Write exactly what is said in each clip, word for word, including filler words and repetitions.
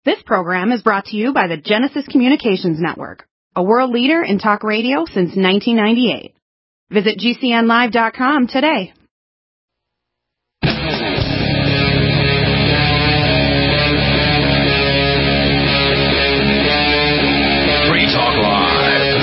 This program is brought to you by the Genesis Communications Network, a world leader in talk radio since nineteen ninety-eight. Visit G C N live dot com today. Free Talk Live.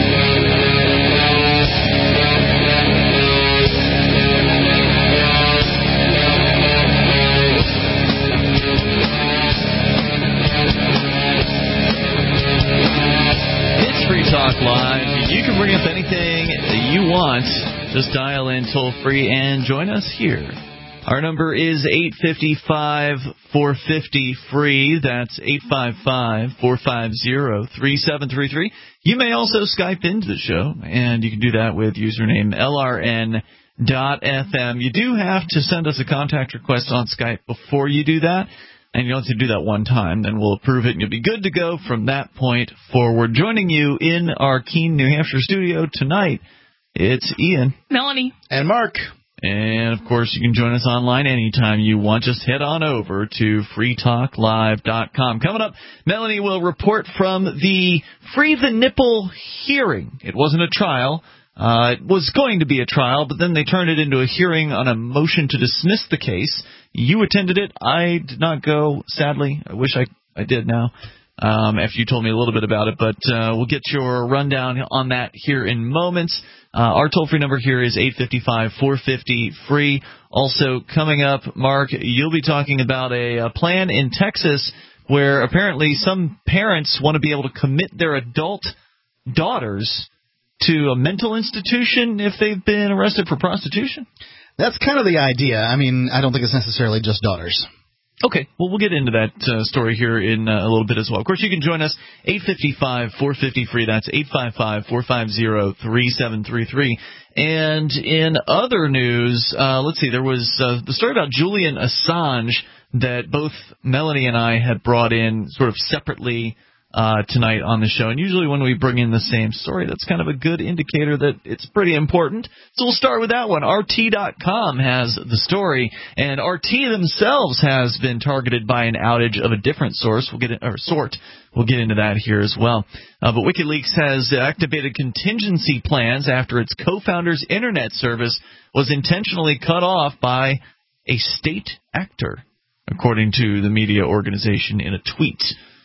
It's Free Talk Live. You can bring up anything you want. Just dial in toll free and join us here. Our number is eight five five, four five zero, free. That's eight five five, four five zero, three seven three three. You may also Skype into the show, and you can do that with username L R N dot F M. You do have to send us a contact request on Skype before you do that, and you don't have to do that one time. Then we'll approve it, and you'll be good to go from that point forward. Joining you in our Keene, New Hampshire studio tonight, it's Ian, Melanie, and Mark. And, of course, you can join us online anytime you want. Just head on over to free talk live dot com. Coming up, Melanie will report from the Free the Nipple hearing. It wasn't a trial. Uh, it was going to be a trial, but then they turned it into a hearing on a motion to dismiss the case. You attended it. I did not go, sadly. I wish I, I did now. Um, after you told me a little bit about it, but uh, we'll get your rundown on that here in moments. Uh, our toll-free number here is eight five five, four five zero, free. Also, coming up, Mark, you'll be talking about a, a plan in Texas where apparently some parents want to be able to commit their adult daughters to a mental institution if they've been arrested for prostitution. That's kind of the idea. I mean, I don't think it's necessarily just daughters. Okay, well, we'll get into that uh, story here in uh, a little bit as well. Of course, you can join us, eight five five, four five zero, free. That's eight five five, four five zero, three seven three three. And in other news, uh, let's see, there was uh, the story about Julian Assange that both Melanie and I had brought in sort of separately Uh, tonight on the show. And usually when we bring in the same story, that's kind of a good indicator that it's pretty important. So we'll start with that one. R T dot com has the story, and R T themselves has been targeted by an outage of a different source. We'll get in, or sort. We'll get into that here as well. Uh, but WikiLeaks has activated contingency plans after its co-founder's internet service was intentionally cut off by a state actor, according to the media organization in a tweet.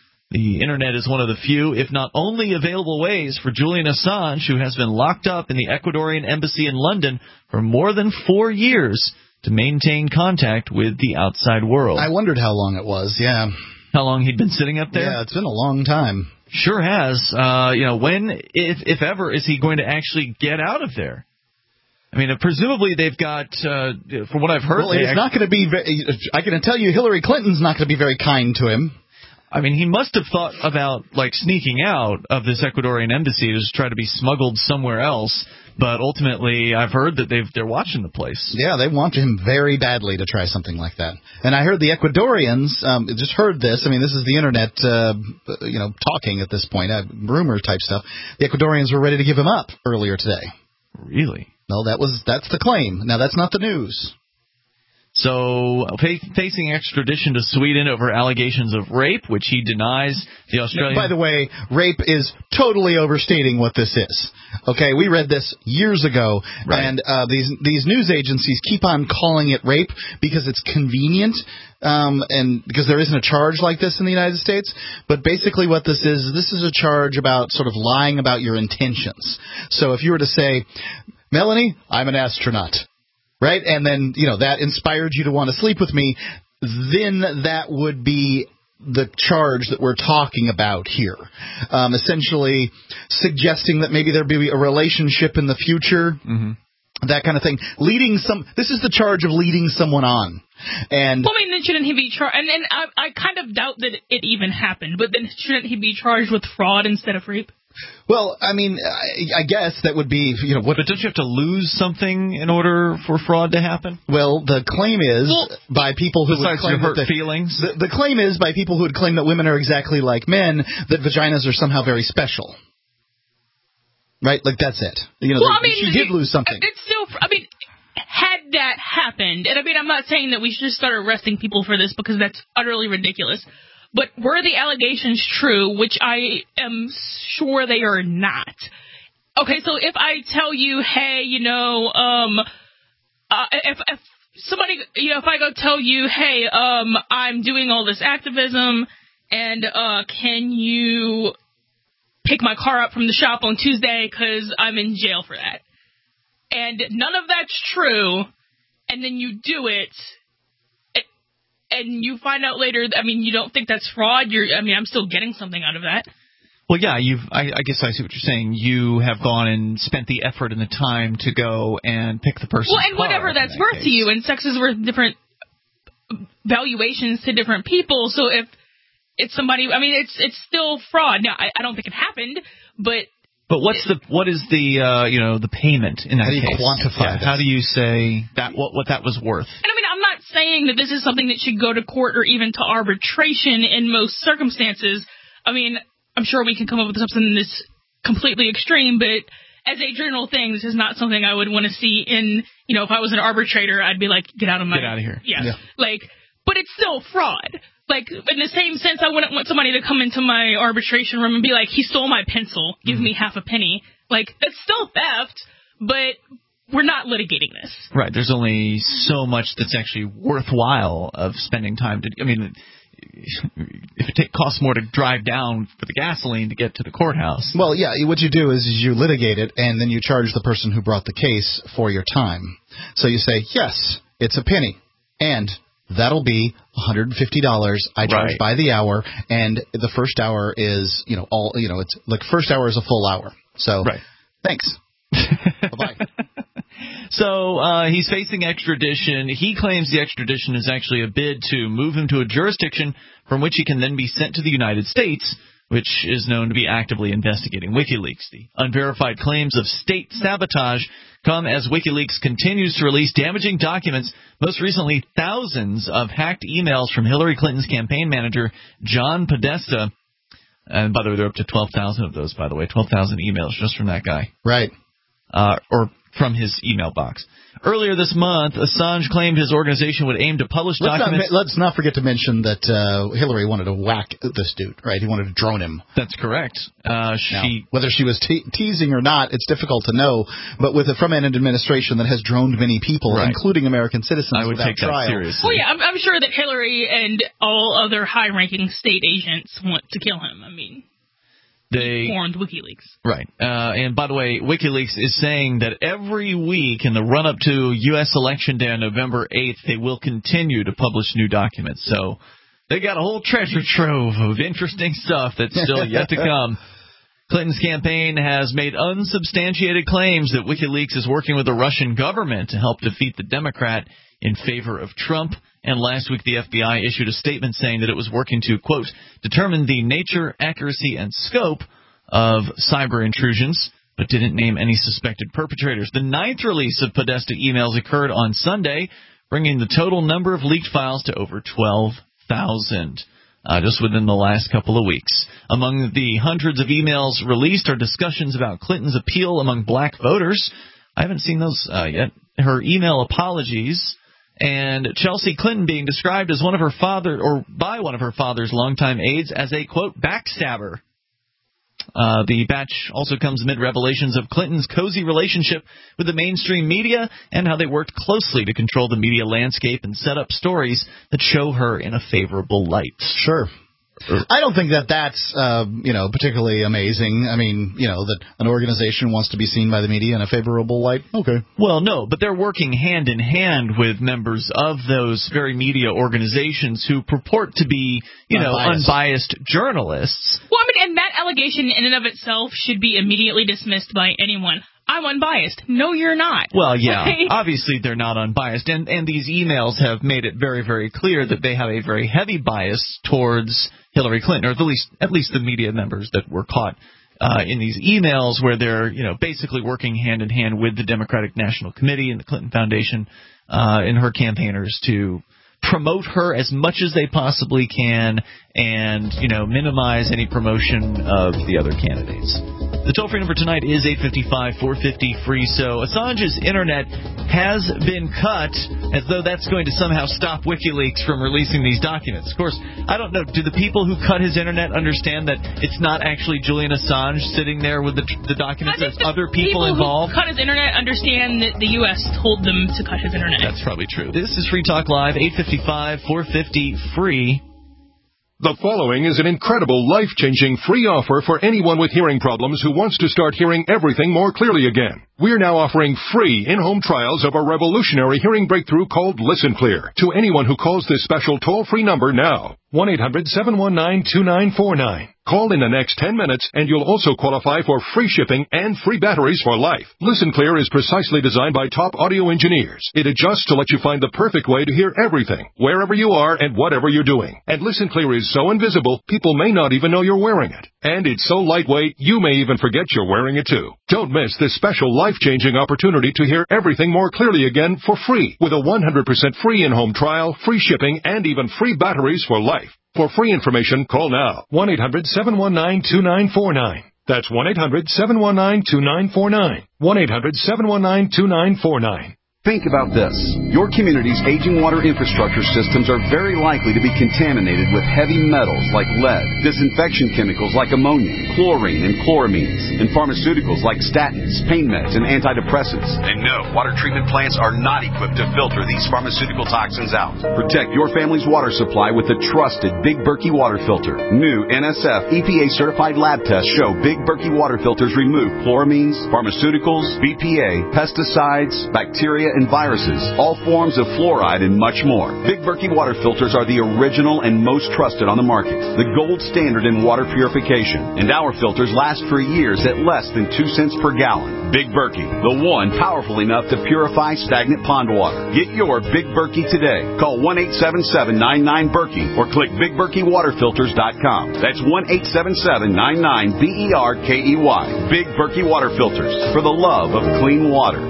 The Internet is one of the few, if not only, available ways for Julian Assange, who has been locked up in the Ecuadorian embassy in London for more than four years, to maintain contact with the outside world. I wondered how long it was, yeah. How long he'd been sitting up there? Yeah, it's been a long time. Sure has. Uh, you know, when, if, if ever, is he going to actually get out of there? I mean, uh, presumably they've got, uh, from what I've heard... Well, it's not going to be... Very, I can tell you Hillary Clinton's not going to be very kind to him. I mean, he must have thought about, like, sneaking out of this Ecuadorian embassy to just try to be smuggled somewhere else. But ultimately, I've heard that they've, they're watching the place. Yeah, they want him very badly to try something like that. And I heard the Ecuadorians, um, just heard this. I mean, this is the Internet, uh, you know, talking at this point, uh, rumor-type stuff. The Ecuadorians were ready to give him up earlier today. Really? No, that was that's the claim. Now, that's not the news. So, facing extradition to Sweden over allegations of rape, which he denies. The Australian. By the way, rape is totally overstating what this is. Okay, we read this years ago, right. and uh, these these news agencies keep on calling it rape because it's convenient, um, and because there isn't a charge like this in the United States. But basically, what this is, this is a charge about sort of lying about your intentions. So, if you were to say, Melanie, I'm an astronaut. Right, and then, you know, that inspired you to want to sleep with me, then that would be the charge that we're talking about here. Um, essentially suggesting that maybe there'd be a relationship in the future, mm-hmm. that kind of thing. Leading some, this is the charge of leading someone on. And well, I mean, then shouldn't he be charged? And, and I, I kind of doubt that it even happened, but then shouldn't he be charged with fraud instead of rape? Well, I mean, I, I guess that would be, you know, what. But don't you have to lose something in order for fraud to happen? Well, the claim is well, by people who would claim your hurt that the, feelings. The, the claim is by people who would claim that women are exactly like men, that vaginas are somehow very special. Right, like that's it. You know, well, the, I mean, she did lose something. It's still, I mean, had that happened, and I mean, I'm not saying that we should start arresting people for this because that's utterly ridiculous. But were the allegations true, which I am sure they are not. Okay, so if I tell you, hey, you know, um, uh, if, if somebody, you know, if I go tell you, hey, um, I'm doing all this activism, and uh, can you pick my car up from the shop on Tuesday because I'm in jail for that? And none of that's true, and then you do it, and you find out later, I mean, you don't think that's fraud. You're, I mean, I'm still getting something out of that. Well, yeah, you've. I, I guess I see what you're saying. You have gone and spent the effort and the time to go and pick the person. Well, and whatever that's worth to you, and sex is worth different valuations to different people. So if it's somebody, I mean, it's it's still fraud. Now, I, I don't think it happened, but. But what's the what is the uh, you know the payment in that case? How do you case? quantify yeah, this? How do you say that what what that was worth? And I mean, I'm not saying that this is something that should go to court or even to arbitration in most circumstances. I mean, I'm sure we can come up with something that's completely extreme, but as a general thing, this is not something I would want to see in, you know, if I was an arbitrator, I'd be like, get out of my... Get out of here. Yeah. yeah. Like, but it's still fraud. Like, in the same sense, I wouldn't want somebody to come into my arbitration room and be like, he stole my pencil, give mm-hmm. me half a penny. Like, it's still theft, but we're not litigating this. Right. There's only so much that's actually worthwhile of spending time to... I mean... If it take, costs more to drive down for the gasoline to get to the courthouse. Well, yeah, what you do is you litigate it, and then you charge the person who brought the case for your time. So you say, yes, it's a penny, and that'll be one hundred fifty dollars. I charge right. by the hour, and the first hour is, you know, all, you know, it's like first hour is a full hour. So, right. Thanks. Bye-bye. So uh, he's facing extradition. He claims the extradition is actually a bid to move him to a jurisdiction from which he can then be sent to the United States, which is known to be actively investigating WikiLeaks. The unverified claims of state sabotage come as WikiLeaks continues to release damaging documents, most recently thousands of hacked emails from Hillary Clinton's campaign manager, John Podesta. And by the way, they're up to twelve thousand of those, by the way, twelve thousand emails just from that guy. Right. Uh, or from his email box. Earlier this month, Assange claimed his organization would aim to publish let's documents... Not, let's not forget to mention that uh, Hillary wanted to whack this dude, right? He wanted to drone him. That's correct. Uh, she now, whether she was te- teasing or not, it's difficult to know. But with a, from an administration that has droned many people, right. including American citizens, I would without take trial. that seriously. Well, yeah, I'm, I'm sure that Hillary and all other high-ranking state agents want to kill him. I mean... They formed WikiLeaks. Right. Uh, and by the way, WikiLeaks is saying that every week in the run-up to U S Election Day on November eighth, they will continue to publish new documents. So they got a whole treasure trove of interesting stuff that's still yet to come. Clinton's campaign has made unsubstantiated claims that WikiLeaks is working with the Russian government to help defeat the Democrat in favor of Trump. And last week, the F B I issued a statement saying that it was working to, quote, determine the nature, accuracy, and scope of cyber intrusions, but didn't name any suspected perpetrators. The ninth release of Podesta emails occurred on Sunday, bringing the total number of leaked files to over twelve thousand. Uh, just within the last couple of weeks. Among the hundreds of emails released are discussions about Clinton's appeal among black voters. I haven't seen those uh, yet. Her email apologies, and Chelsea Clinton being described as one of her father or by one of her father's longtime aides as a, quote, backstabber. Uh, the batch also comes amid revelations of Clinton's cozy relationship with the mainstream media and how they worked closely to control the media landscape and set up stories that show her in a favorable light. Sure. I don't think that that's, uh, you know, particularly amazing. I mean, you know, that an organization wants to be seen by the media in a favorable light. Okay. Well, no, but they're working hand in hand with members of those very media organizations who purport to be, you know, unbiased. unbiased journalists. Well, I mean, and that allegation in and of itself should be immediately dismissed by anyone. I'm unbiased. No, you're not. Well, yeah, right? Obviously they're not unbiased, and, and these emails have made it very, very clear that they have a very heavy bias towards Hillary Clinton, or at least at least the media members that were caught uh, in these emails where they're, you know, basically working hand in hand with the Democratic National Committee and the Clinton Foundation uh, and her campaigners to promote her as much as they possibly can and, you know, minimize any promotion of the other candidates. The toll-free number tonight is eight five five, four five zero, free. So Assange's internet has been cut, as though that's going to somehow stop WikiLeaks from releasing these documents. Of course, I don't know. Do the people who cut his internet understand that it's not actually Julian Assange sitting there with the, the documents? There's other people, people involved. Who cut his internet understand that the U S told them to cut his internet. That's probably true. This is Free Talk Live, eight five five, four five zero, free. The following is an incredible, life-changing free offer for anyone with hearing problems who wants to start hearing everything more clearly again. We're now offering free in-home trials of a revolutionary hearing breakthrough called Listen Clear to anyone who calls this special toll-free number now. one eight hundred, seven one nine, two nine four nine. Call in the next ten minutes and you'll also qualify for free shipping and free batteries for life. Listen Clear is precisely designed by top audio engineers. It adjusts to let you find the perfect way to hear everything, wherever you are and whatever you're doing. And Listen Clear is so invisible, people may not even know you're wearing it. And it's so lightweight, you may even forget you're wearing it too. Don't miss this special life-changing opportunity to hear everything more clearly again for free with a one hundred percent free in-home trial, free shipping, and even free batteries for life. For free information, call now. one eight hundred, seven one nine, two nine four nine. That's one eight hundred, seven one nine, two nine four nine. one eight hundred, seven one nine, two nine four nine. Think about this. Your community's aging water infrastructure systems are very likely to be contaminated with heavy metals like lead, disinfection chemicals like ammonia, chlorine and chloramines, and pharmaceuticals like statins, pain meds, and antidepressants. And no, water treatment plants are not equipped to filter these pharmaceutical toxins out. Protect your family's water supply with the trusted Big Berkey water filter. New N S F E P A-certified lab tests show Big Berkey water filters remove chloramines, pharmaceuticals, B P A, pesticides, bacteria, and viruses, all forms of fluoride, and much more. Big Berkey water filters are the original and most trusted on the market, the gold standard in water purification, and our filters last for years at less than two cents per gallon. Big Berkey, the one powerful enough to purify stagnant pond water. Get your Big Berkey today. Call one eight seven seven, nine nine, Berkey or click big berkey water filters dot com. That's one eight seven seven, nine nine, B E R K E Y. Big Berkey water filters, for the love of clean water.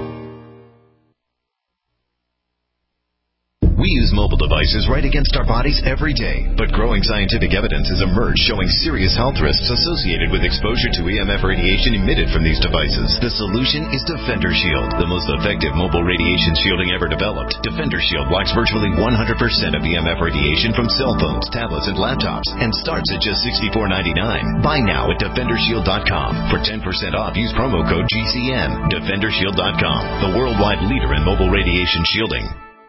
We use mobile devices right against our bodies every day, but growing scientific evidence has emerged showing serious health risks associated with exposure to E M F radiation emitted from these devices. The solution is Defender Shield, the most effective mobile radiation shielding ever developed. Defender Shield blocks virtually one hundred percent of E M F radiation from cell phones, tablets, and laptops, and starts at just sixty-four ninety-nine. Buy now at defender shield dot com. For ten percent off, use promo code G C N. defender shield dot com, the worldwide leader in mobile radiation shielding.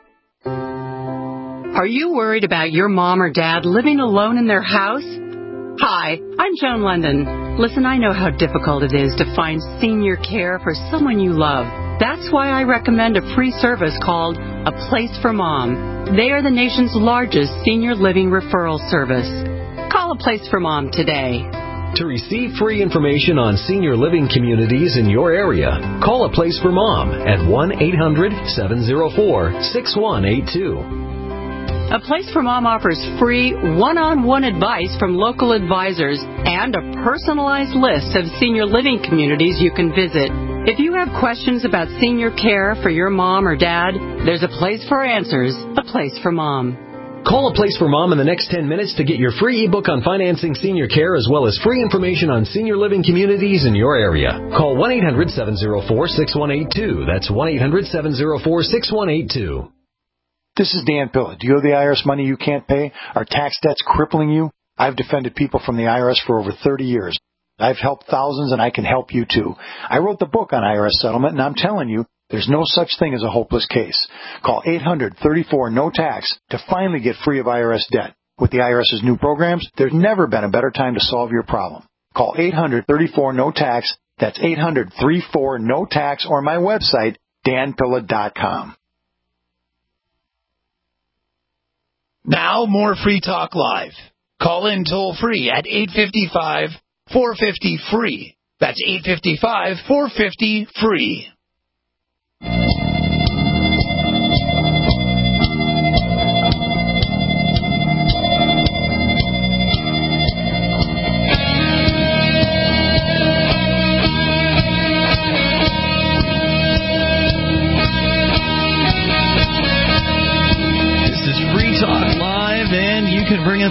Are you worried about your mom or dad living alone in their house? Hi, I'm Joan London. Listen, I know how difficult it is to find senior care for someone you love. That's why I recommend a free service called A Place for Mom. They are the nation's largest senior living referral service. Call A Place for Mom today. To receive free information on senior living communities in your area, call A Place for Mom at one eight hundred, seven oh four, six one eight two. A Place for Mom offers free one-on-one advice from local advisors and a personalized list of senior living communities you can visit. If you have questions about senior care for your mom or dad, there's a place for answers, A Place for Mom. Call A Place for Mom in the next ten minutes to get your free ebook on financing senior care as well as free information on senior living communities in your area. Call one eight hundred, seven oh four, six one eight two. That's one eight hundred, seven oh four, six one eight two. This is Dan Pilla. Do you owe the I R S money you can't pay? Are tax debts crippling you? I've defended people from the I R S for over thirty years. I've helped thousands, and I can help you too. I wrote the book on I R S settlement, and I'm telling you, there's no such thing as a hopeless case. Call eight hundred, thirty-four, no tax to finally get free of I R S debt. With the IRS's new programs, there's never been a better time to solve your problem. Call eight hundred, thirty-four, no tax. That's eight hundred, thirty-four, no tax, or my website, dan pilla dot com. Now, more Free Talk Live. Call in toll-free at eight five five, four five zero, free. That's eight five five, four five zero, free.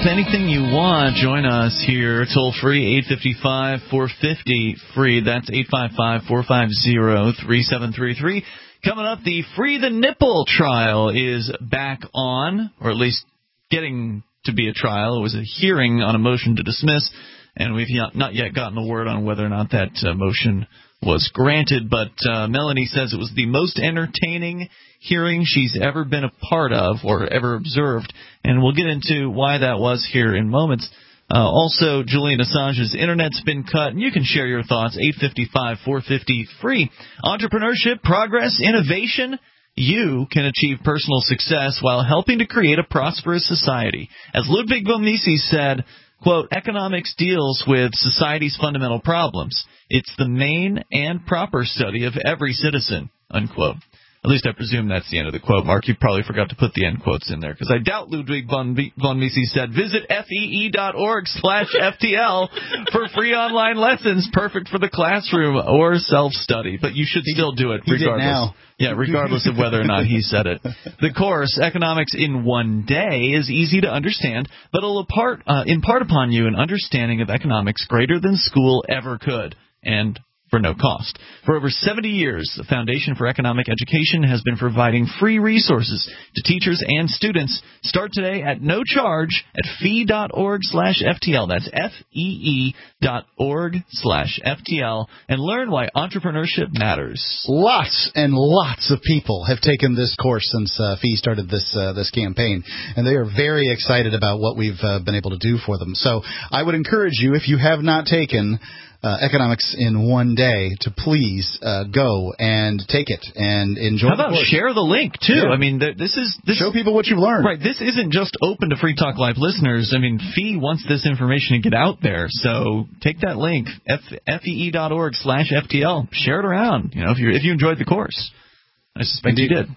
with anything you want. Join us here, toll free, eight five five, four five zero, free. That's eight five five, four five zero, three seven three three. Coming up, the Free the Nipple trial is back on, or at least getting to be a trial. It was a hearing on a motion to dismiss, and we've not yet gotten a word on whether or not that uh, motion was granted. But uh, Melanie says it was the most entertaining hearing she's ever been a part of or ever observed, and we'll get into why that was here in moments. Uh, also, Julian Assange's internet's been cut, and you can share your thoughts, eight five five, four five zero, free. Entrepreneurship, progress, innovation. You can achieve personal success while helping to create a prosperous society. As Ludwig von Mises said, quote, economics deals with society's fundamental problems. It's the main and proper study of every citizen, unquote. At least I presume that's the end of the quote, Mark. You probably forgot to put the end quotes in there, because I doubt Ludwig von, von Mises said, visit fee.org slash FTL for free online lessons, perfect for the classroom or self-study. But you should still do it he regardless. Did now. Yeah, regardless of whether or not he said it. The course, Economics in One Day, is easy to understand, but it'll impart, uh, impart upon you an understanding of economics greater than school ever could, and for no cost. For over seventy years, the Foundation for Economic Education has been providing free resources to teachers and students. Start today at no charge at fee.org slash FTL. That's F-E-E dot org slash FTL, and learn why entrepreneurship matters. Lots and lots of people have taken this course since uh, Fee started this uh, this campaign, and they are very excited about what we've uh, been able to do for them. So I would encourage you, if you have not taken Uh, Economics in One Day, to please uh, go and take it and enjoy. How about the course. Share the link too? Yeah. I mean, th- this is this, show people what you've learned. Right. This isn't just open to Free Talk Live listeners. I mean, Fee wants this information to get out there. So take that link, fee.org slash FTL. Share it around. You know, if you if you enjoyed the course, I suspect Indeed. you did.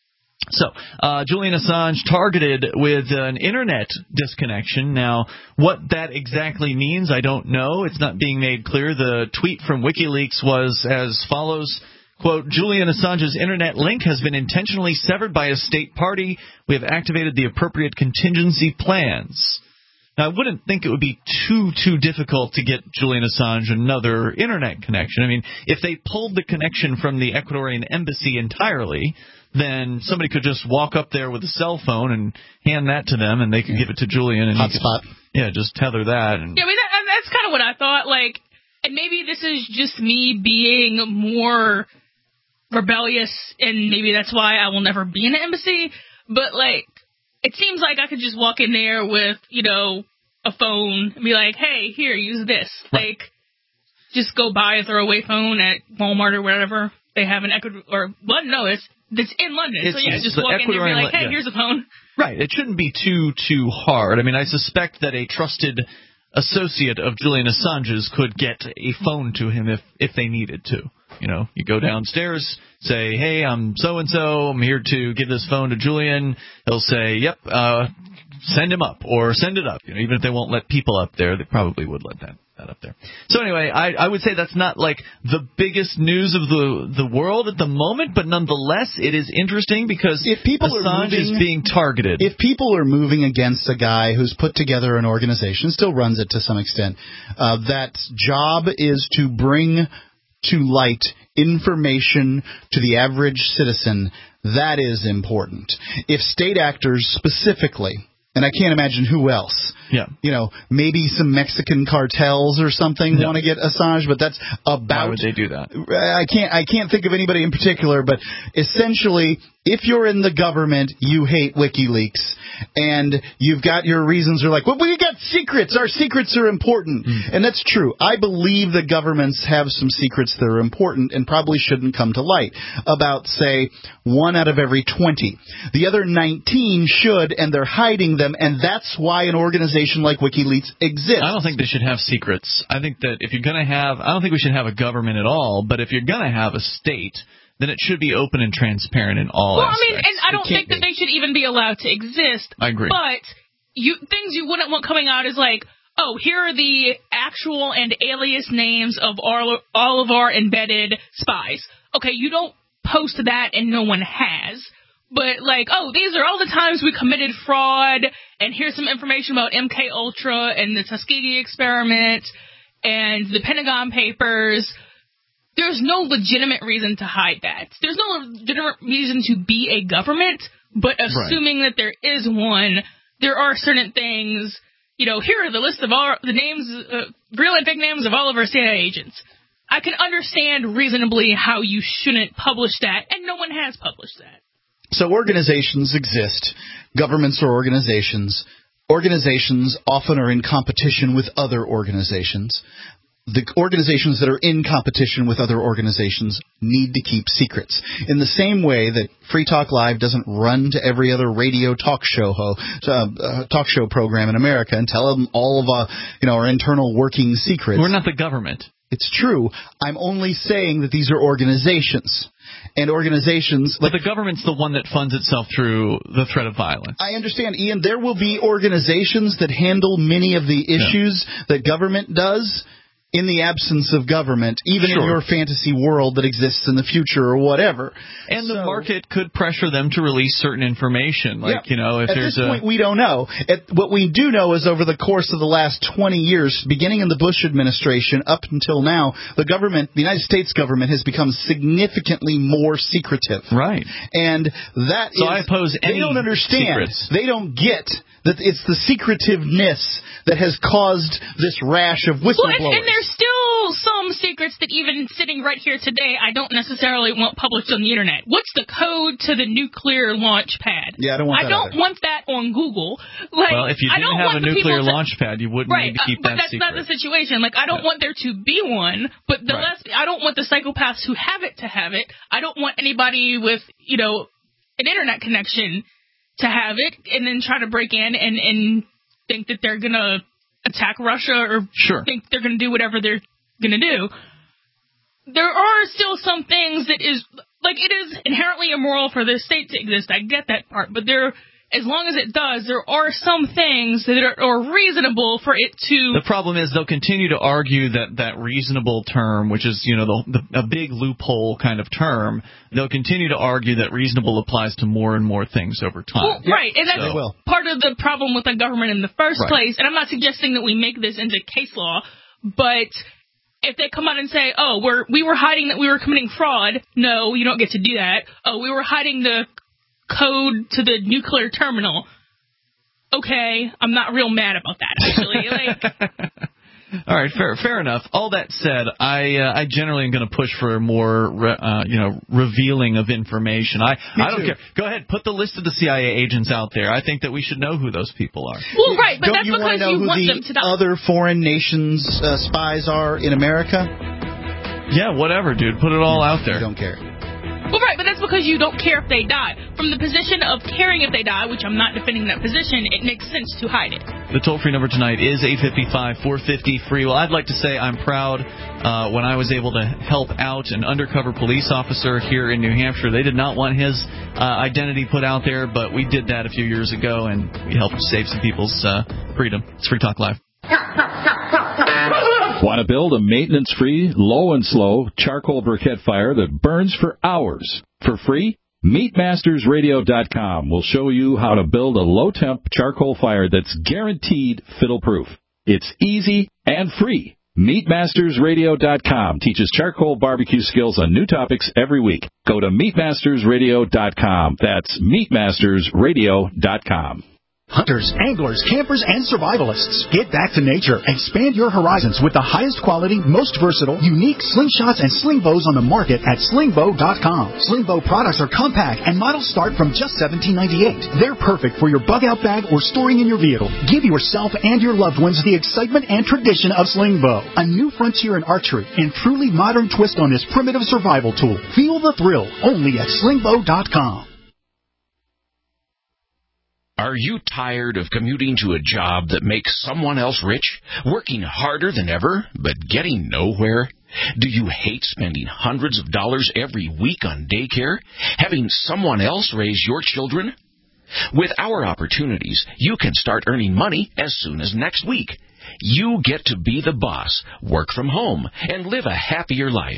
So, uh, Julian Assange targeted with an internet disconnection. Now, what that exactly means, I don't know. It's not being made clear. The tweet from WikiLeaks was as follows, quote, Julian Assange's internet link has been intentionally severed by a state party. We have activated the appropriate contingency plans. Now, I wouldn't think it would be too, too difficult to get Julian Assange another internet connection. I mean, if they pulled the connection from the Ecuadorian embassy entirely, then somebody could just walk up there with a cell phone and hand that to them, and they could give it to Julian. And Hotspot. Yeah, just tether that. And yeah, I mean, that, that's kind of what I thought. Like, and maybe this is just me being more rebellious, and maybe that's why I will never be in an embassy. But, like, it seems like I could just walk in there with, you know, a phone and be like, hey, here, use this. Right. Like, just go buy a throwaway phone at Walmart or wherever they have an Ecuador, or, well, no, it's, it's in London. It's, so you just walk in there and be like, hey, yeah. here's a phone. Right. It shouldn't be too, too hard. I mean, I suspect that a trusted associate of Julian Assange's could get a phone to him if, if they needed to. You know, you go downstairs, say, hey, I'm so-and-so, I'm here to give this phone to Julian. He'll say, yep, uh, send him up, or send it up. You know, even if they won't let people up there, they probably would let that, that up there. So anyway, I, I would say that's not like the biggest news of the the world at the moment, but nonetheless, it is interesting because if people Assange are moving, is being targeted. If people are moving against a guy who's put together an organization, still runs it to some extent, uh, that job is to bring to light information to the average citizen, that is important. If state actors specifically, and I can't imagine who else, yeah. you know, maybe some Mexican cartels or something yeah. want to get Assange, but that's about... Why would they do that? I can't, I can't think of anybody in particular, but essentially, if you're in the government, you hate WikiLeaks, and you've got your reasons are like, well, we got secrets. Our secrets are important. Mm. And that's true. I believe that governments have some secrets that are important and probably shouldn't come to light. About, say, one out of every twenty. The other nineteen should, and they're hiding them, and that's why an organization like WikiLeaks exists. I don't think they should have secrets. I think that if you're going to have, I don't think we should have a government at all, but if you're going to have a state, then it should be open and transparent in all well, aspects. Well, I mean, and I don't think that they should even be allowed to exist. I agree. But you, things you wouldn't want coming out is like, oh, here are the actual and alias names of all, all of our embedded spies. Okay, you don't post that and no one has. But, like, oh, these are all the times we committed fraud, and here's some information about M K Ultra and the Tuskegee experiment and the Pentagon Papers. There's no legitimate reason to hide that. There's no legitimate reason to be a government, but assuming right. that there is one, there are certain things, you know, here are the list of all the names, uh, real and fake names of all of our C I A agents. I can understand reasonably how you shouldn't publish that, and no one has published that. So organizations exist, governments are organizations. Organizations often are in competition with other organizations. The organizations that are in competition with other organizations need to keep secrets. In the same way that Free Talk Live doesn't run to every other radio talk show ho, uh, talk show program in America and tell them all of uh, you know, our internal working secrets. We're not the government. It's true. I'm only saying that these are organizations. And organizations... But like, the government's the one that funds itself through the threat of violence. I understand, Ian. There will be organizations that handle many of the issues yeah. that government does in the absence of government, even sure. in your fantasy world that exists in the future or whatever. And so, the market could pressure them to release certain information. Like, yeah, you know, if at there's this a... point, we don't know. At, what we do know is over the course of the last twenty years, beginning in the Bush administration up until now, the government, the United States government, has become significantly more secretive. Right. And that so is... I oppose any They don't understand. Secrets. They don't get that it's the secretiveness that has caused this rash of whistleblowers. Well, and, and there's still some secrets that even sitting right here today I don't necessarily want published on the internet. What's the code to the nuclear launch pad? Yeah, I don't want that I don't either. want that on Google. Like, well, if you didn't have a nuclear to, launch pad, you wouldn't right, need to keep uh, but that that's secret. not the situation. Like, I don't yeah. want there to be one, but the right. less I don't want the psychopaths who have it to have it. I don't want anybody with, you know, an internet connection to have it and then try to break in and, and think that they're going to attack Russia or sure. think they're going to do whatever they're going to do. There are still some things that is, like, it is inherently immoral for the state to exist. I get that part. But there, as long as it does, there are some things that are, are reasonable for it to... The problem is they'll continue to argue that that reasonable term, which is, you know, the, the, a big loophole kind of term, they'll continue to argue that reasonable applies to more and more things over time. Well, yeah. Right, and that's so. part of the problem with the government in the first right. place. And I'm not suggesting that we make this into case law, but... if they come out and say, oh, we're we were hiding that we were committing fraud, no, you don't get to do that. Oh, we were hiding the code to the nuclear terminal. Okay, I'm not real mad about that, actually. Like, all right, fair, fair enough. All that said, I uh, I generally am going to push for more, re, uh, you know, revealing of information. I Me I don't too. care. Go ahead, put the list of the C I A agents out there. I think that we should know who those people are. Well, right, but don't that's you because know you who want the them to die. other foreign nations' uh, spies are in America? Yeah, whatever, dude. Put it all out there. I don't care. Well, right, but that's because you don't care if they die. From the position of caring if they die, which I'm not defending that position, it makes sense to hide it. The toll-free number tonight is eight five five, four five zero, free. Well, I'd like to say I'm proud uh, when I was able to help out an undercover police officer here in New Hampshire. They did not want his uh, identity put out there, but we did that a few years ago, and we helped save some people's uh, freedom. It's Free Talk Live. Want to build a maintenance-free, low and slow charcoal briquette fire that burns for hours for free? Meat Masters Radio dot com will show you how to build a low-temp charcoal fire that's guaranteed fiddle-proof. It's easy and free. Meat Masters Radio dot com teaches charcoal barbecue skills on new topics every week. Go to Meat Masters Radio dot com. That's Meat Masters Radio dot com. Hunters, anglers, campers, and survivalists. Get back to nature. Expand your horizons with the highest quality, most versatile, unique slingshots and sling bows on the market at sling bow dot com. Sling bow products are compact and models start from just seventeen ninety-eight. They're perfect for your bug-out bag or storing in your vehicle. Give yourself and your loved ones the excitement and tradition of sling bow. A new frontier in archery and truly modern twist on this primitive survival tool. Feel the thrill only at sling bow dot com. Are you tired of commuting to a job that makes someone else rich, working harder than ever, but getting nowhere? Do you hate spending hundreds of dollars every week on daycare, having someone else raise your children? With our opportunities, you can start earning money as soon as next week. You get to be the boss, work from home, and live a happier life.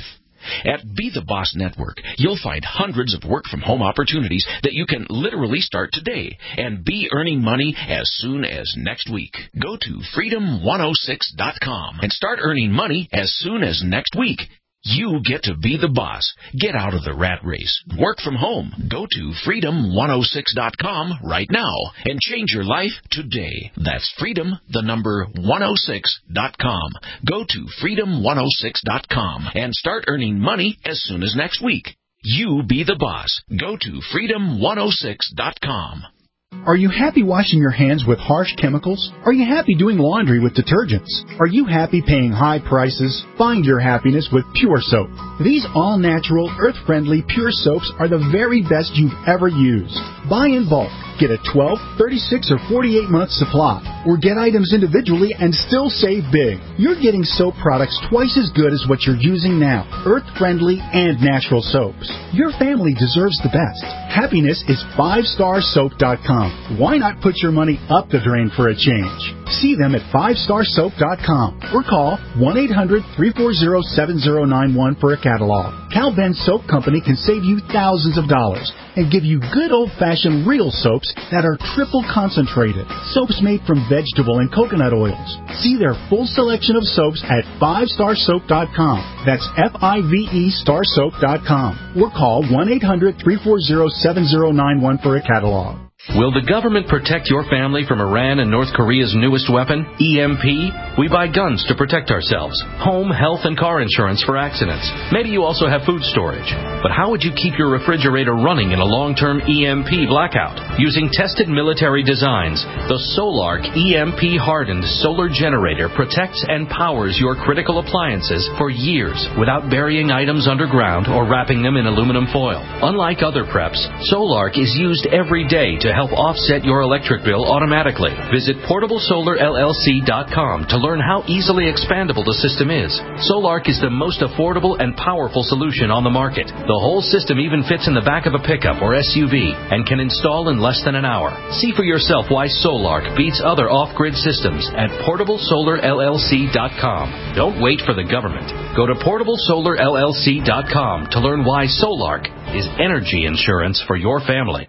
At Be the Boss Network, you'll find hundreds of work-from-home opportunities that you can literally start today and be earning money as soon as next week. Go to freedom one oh six dot com and start earning money as soon as next week. You get to be the boss. Get out of the rat race. Work from home. Go to freedom one oh six dot com right now and change your life today. That's freedom, the number one oh six dot com. Go to freedom one oh six dot com and start earning money as soon as next week. You be the boss. Go to freedom one oh six dot com. Are you happy washing your hands with harsh chemicals? Are you happy doing laundry with detergents? Are you happy paying high prices? Find your happiness with Pure Soap. These all-natural, earth-friendly Pure Soaps are the very best you've ever used. Buy in bulk. Get a twelve, thirty-six, or forty-eight month supply. Or get items individually and still save big. You're getting soap products twice as good as what you're using now. Earth-friendly and natural soaps. Your family deserves the best. Happiness is five star soap dot com. Why not put your money up the drain for a change? See them at five star soap dot com or call one eight hundred, three four zero, seven zero nine one for a catalog. Cal Ben Soap Company can save you thousands of dollars and give you good old-fashioned real soaps that are triple concentrated. Soaps made from vegetable and coconut oils. See their full selection of soaps at five star soap dot com. That's F I V E star soap dot com. Or call one eight hundred, three four zero, seven zero nine one for a catalog. Will the government protect your family from Iran and North Korea's newest weapon, E M P? We buy guns to protect ourselves, home, health, and car insurance for accidents. Maybe you also have food storage. But how would you keep your refrigerator running in a long-term E M P blackout? Using tested military designs, the Solark E M P-hardened solar generator protects and powers your critical appliances for years without burying items underground or wrapping them in aluminum foil. Unlike other preps, Solark is used every day to help offset your electric bill automatically. Visit portable solar L L C dot com to learn how easily expandable the system is. Solark is the most affordable and powerful solution on the market. The whole system even fits in the back of a pickup or S U V and can install in less than an hour. See for yourself why Solark beats other off-grid systems at portable solar L L C dot com. Don't wait for the government. Go to portable solar L L C dot com to learn why Solark is energy insurance for your family.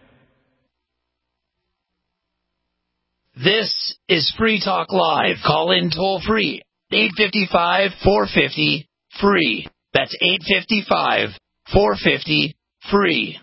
This is Free Talk Live. Call in toll free. eight five five, four five zero, free. That's eight five five, four five zero, free.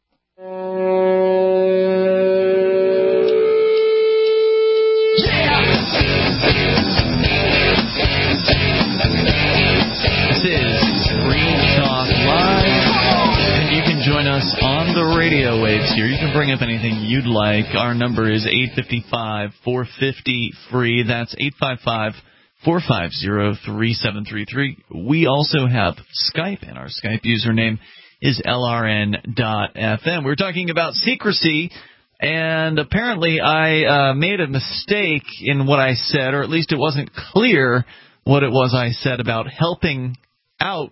This is Free Talk Live. And you can join us on the radio waves here. You can bring up anything you'd like. Our number is eight five five, four five zero, free. That's eight five five, four five zero, three seven three three. We also have Skype, and our Skype username is L R N dot F M. We're talking about secrecy, and apparently I uh, made a mistake in what I said, or at least it wasn't clear what it was I said about helping out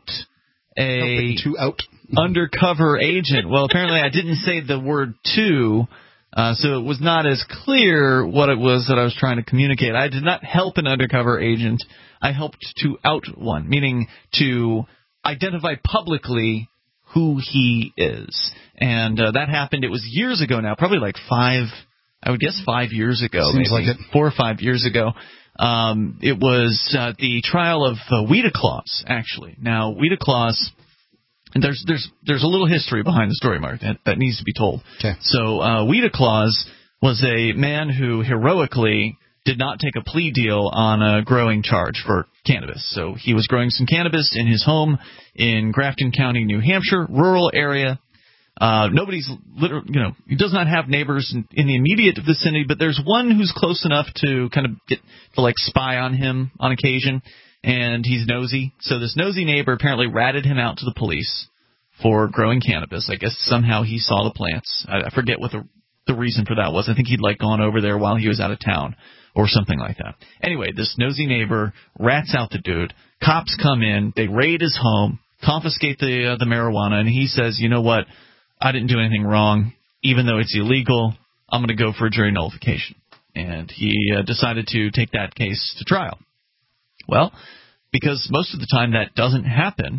a helping to out. undercover agent. Well, apparently I didn't say the word to, uh, so it was not as clear what it was that I was trying to communicate. I did not help an undercover agent. I helped to out one, meaning to identify publicly who he is. And uh, that happened, it was years ago now, probably like five, I would guess five years ago. Seems maybe, like it. Four or five years ago. Um, it was uh, the trial of uh, Weta Claus, actually. Now, Weta Claus... And there's there's there's a little history behind the story, Mark, that, that needs to be told. Okay. So uh, Weta Claus was a man who heroically did not take a plea deal on a growing charge for cannabis. So he was growing some cannabis in his home in Grafton County, New Hampshire, rural area. Uh, nobody's, liter- you know, he does not have neighbors in, in the immediate vicinity, but there's one who's close enough to kind of get to like spy on him on occasion. And he's nosy. So this nosy neighbor apparently ratted him out to the police for growing cannabis. I guess somehow he saw the plants. I, I forget what the the reason for that was. I think he'd like gone over there while he was out of town or something like that. Anyway, this nosy neighbor rats out the dude. Cops come in. They raid his home, confiscate the uh, the marijuana, and he says, you know what? I didn't do anything wrong. Even though it's illegal, I'm going to go for a jury nullification. And he uh, decided to take that case to trial. Well, because most of the time that doesn't happen,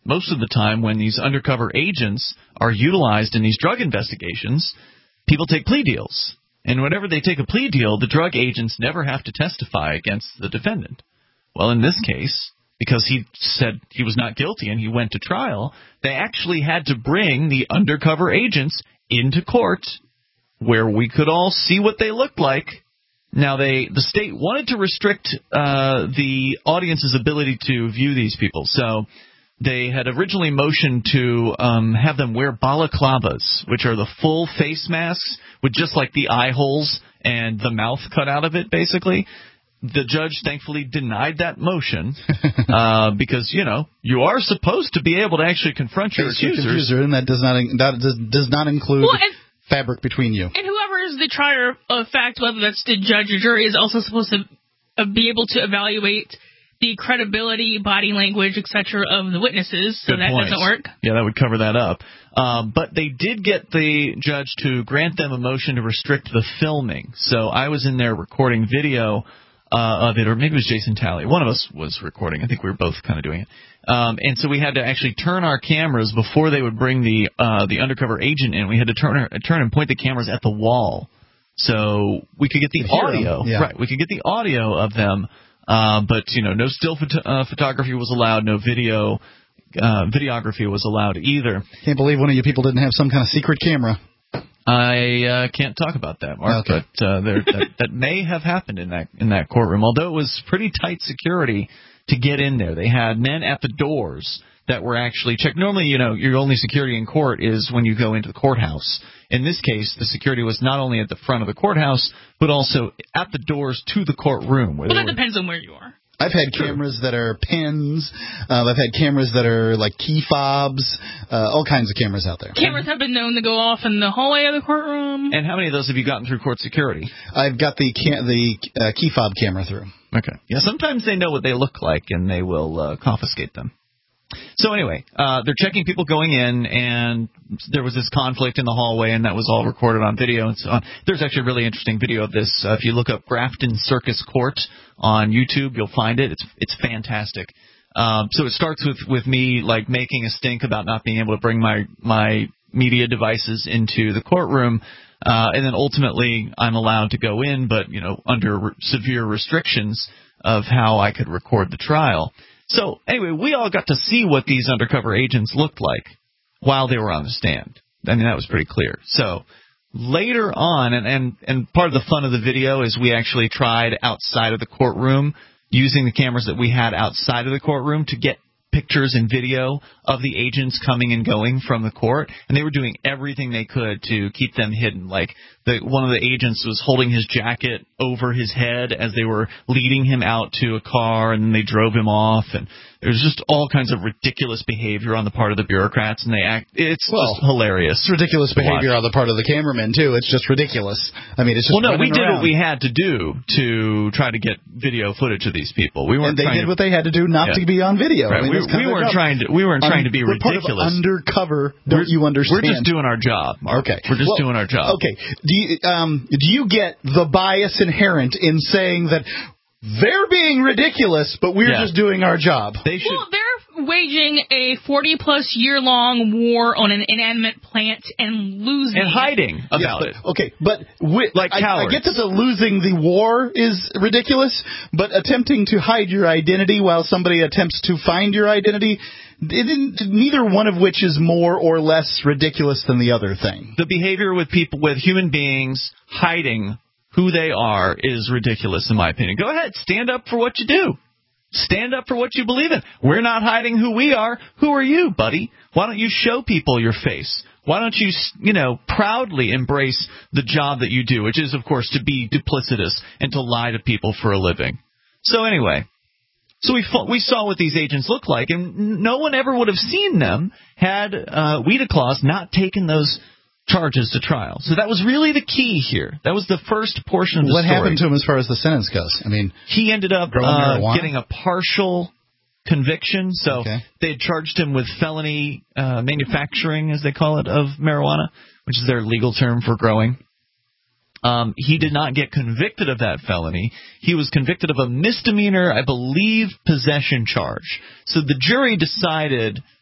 most of the time when these undercover agents are utilized in these drug investigations, people take plea deals. And whenever they take a plea deal, the drug agents never have to testify against the defendant. Well, in this case, because he said he was not guilty and he went to trial, they actually had to bring the undercover agents into court where we could all see what they looked like. Now, they the state wanted to restrict uh, the audience's ability to view these people, so they had originally motioned to um, have them wear balaclavas, which are the full face masks with just like the eye holes and the mouth cut out of it, basically. The judge thankfully denied that motion uh, because, you know, you are supposed to be able to actually confront your accusers. And that does not that does, does not include well, and, fabric between you. And whoever is the trier of fact, whether that's the judge or jury, is also supposed to uh, be able to evaluate the credibility, body language, et cetera of the witnesses, so Good that point. doesn't work. Yeah, that would cover that up. Um, but they did get the judge to grant them a motion to restrict the filming. So I was in there recording video uh, of it, or maybe it was Jason Talley. One of us was recording. I think we were both kind of doing it. Um, and so we had to actually turn our cameras before they would bring the uh, the undercover agent in. We had to turn turn and point the cameras at the wall so we could get the audio. Yeah. Right, we could get the audio of them. Uh, but, you know, no still phot- uh, photography was allowed, no video uh, videography was allowed either. Can't believe one of you people didn't have some kind of secret camera. I uh, can't talk about that, Mark, okay. but uh, there, that, that may have happened in that in that courtroom, although it was pretty tight security to get in there. They had men at the doors that were actually checked. Normally, you know, your only security in court is when you go into the courthouse. In this case, the security was not only at the front of the courthouse, but also at the doors to the courtroom. Well, that were... depends on where you are. I've had cameras that are pins. Uh, I've had cameras that are like key fobs. Uh, all kinds of cameras out there. Cameras have been known to go off in the hallway of the courtroom. And how many of those have you gotten through court security? I've got the ca- the uh, key fob camera through. Okay. Yeah, sometimes they know what they look like, and they will uh, confiscate them. So anyway, uh, they're checking people going in, and there was this conflict in the hallway, and that was all recorded on video and so on. There's actually a really interesting video of this. Uh, if you look up Grafton Circus Court on YouTube, you'll find it. It's it's fantastic. Um, so it starts with, with me like making a stink about not being able to bring my my media devices into the courtroom, uh, and then ultimately I'm allowed to go in, but you know under re- severe restrictions of how I could record the trial. So, anyway, we all got to see what these undercover agents looked like while they were on the stand. I mean, that was pretty clear. So, later on, and, and, and part of the fun of the video is we actually tried outside of the courtroom, using the cameras that we had outside of the courtroom to get pictures and video of the agents coming and going from the court, and they were doing everything they could to keep them hidden. Like the, one of the agents was holding his jacket over his head as they were leading him out to a car, and then they drove him off, and there was just all kinds of ridiculous behavior on the part of the bureaucrats, and they act. It's well, just hilarious. It's ridiculous behavior on the part of the cameramen too. It's just ridiculous. I mean, it's just well, no, we did around. what we had to do to try to get video footage of these people. We weren't. And they trying did to, what they had to do not yeah. to be on video. Right. I mean, we, we weren't trying to. We weren't trying to be we're ridiculous. Part of undercover, don't we're, you understand? We're just doing our job, Mark. Okay, we're just well, doing our job. Okay. Do you um do you get the bias inherent in saying that they're being ridiculous, but we're yeah. just doing our job? They should. Well, they're waging a forty-plus year-long war on an inanimate plant and losing and hiding about yeah, but, it. Okay, but with, like I, cowards. I get that the losing the war is ridiculous, but attempting to hide your identity while somebody attempts to find your identity, it didn't, neither one of which is more or less ridiculous than the other thing. The behavior with people, with human beings hiding who they are, is ridiculous in my opinion. Go ahead, stand up for what you do. Stand up for what you believe in. We're not hiding who we are. Who are you, buddy? Why don't you show people your face? Why don't you, you know, proudly embrace the job that you do, which is, of course, to be duplicitous and to lie to people for a living. So anyway, so we we saw what these agents look like, and no one ever would have seen them had uh, Wheaton Claus not taken those charges to trial. So that was really the key here. That was the first portion of the what story. What happened to him as far as the sentence goes? I mean, he ended up uh, getting a partial conviction. So okay. they had charged him with felony uh, manufacturing, as they call it, of marijuana, which is their legal term for growing. Um, he did not get convicted of that felony. He was convicted of a misdemeanor, I believe, possession charge. So the jury decided